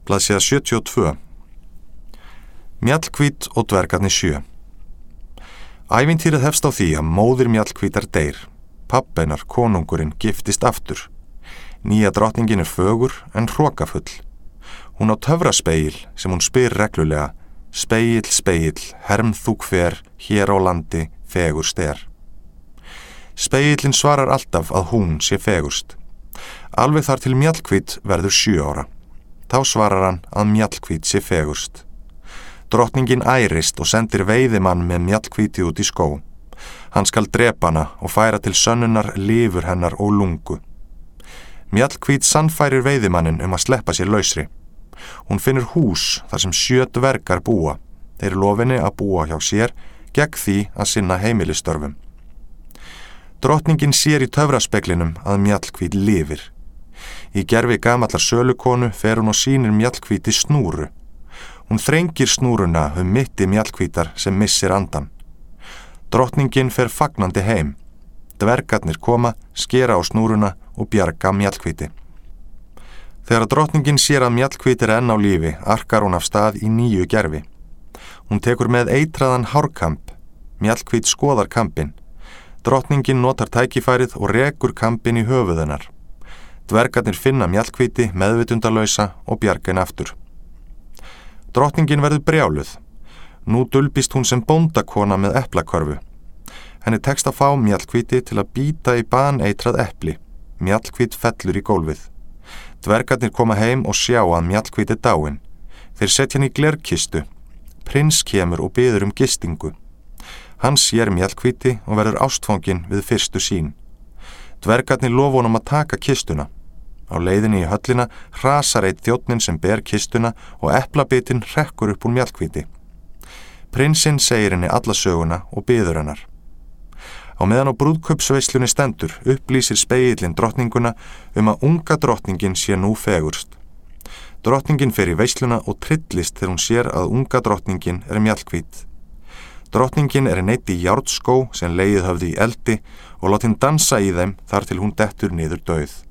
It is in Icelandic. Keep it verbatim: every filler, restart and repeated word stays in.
Blaðsíða sjötíu og tvö. Mjallhvít og dvergarnir sjö. Ævintýrið hefst á því að móðir Mjallhvítar deyr. Pabbi hennar, konungurinn, giftist aftur. Nýja drottningin er fögur en hrokafull. Hún á töfraspegil sem hún spyr reglulega: Spegill, spegill, herm þú hver, hér á landi fegurst er. Spegillinn svarar alltaf að hún sé fegurst. Alveg þar til Mjallhvít verður sjö ára. Þá svarar hann að Mjallhvít sé fegurst. Drottningin ærist og sendir veiðimann með Mjallhvíti út í skó. Hann skal drepa hana og færa til sönnunar lifur hennar og lungu. Mjallhvít sannfærir veiðimanninn um að sleppa sér lausri. Hún finnur hús þar sem sjö dvergar búa. Þeir lofinni að búa hjá sér gegn því að sinna heimilistörfum. Drottningin sér í töfraspeglinum að Mjallhvít lifir. Í gervi gamallar sölukonu fer hún og sýnir Mjallhvíti snúru. Hún þrengir snúruna um mitti Mjallhvítar sem missir andan. Drottningin fer fagnandi heim. Dvergarnir koma, skera á snúruna og bjarga Mjallhvíti. Þegar drottningin sér að Mjallhvít er enn á lífi, arkar hún af stað í nýju gervi. Hún tekur með eitraðan hárkamp. Mjallhvít skoðar kampinn. Drottningin notar tækifærið og rekur kampinn í höfuð hennar. Dvergarnir finna Mjallhvíti meðvitundalausa og bjarga henni aftur. Drottningin verður brjáluð. Nú dulbist hún sem bóndakona með eplakörfu. Henni tekst að fá Mjallhvíti til að bíta í baneitrað epli. Mjallhvít fellur í gólfið. Dvergarnir koma heim og sjá að Mjallhvít er dáin. Þeir setja hann í glerkistu. Prins kemur og biður um gistingu. Hann sér Mjallhvíti og verður ástfanginn við fyrstu sýn. Dvergarnir lofa honum að taka kistuna. Á leiðinni í höllina hrasar einn þjónninn sem ber kistuna og eplabitinn hrekkur upp úr Mjallhvíti. Prinsinn segir henni alla söguna og biður hennar. Á meðan á brúðkaupsveislunni stendur upplýsir spegillinn drottninguna um að unga drottningin sé nú fegurst. Drottningin fer í veisluna og trillist þegar hún sér að unga drottningin er Mjallhvít. Drottningin er neydd í járnskó sem legið höfði í eldi og látin dansa í þeim þar til hún dettur niður dauð.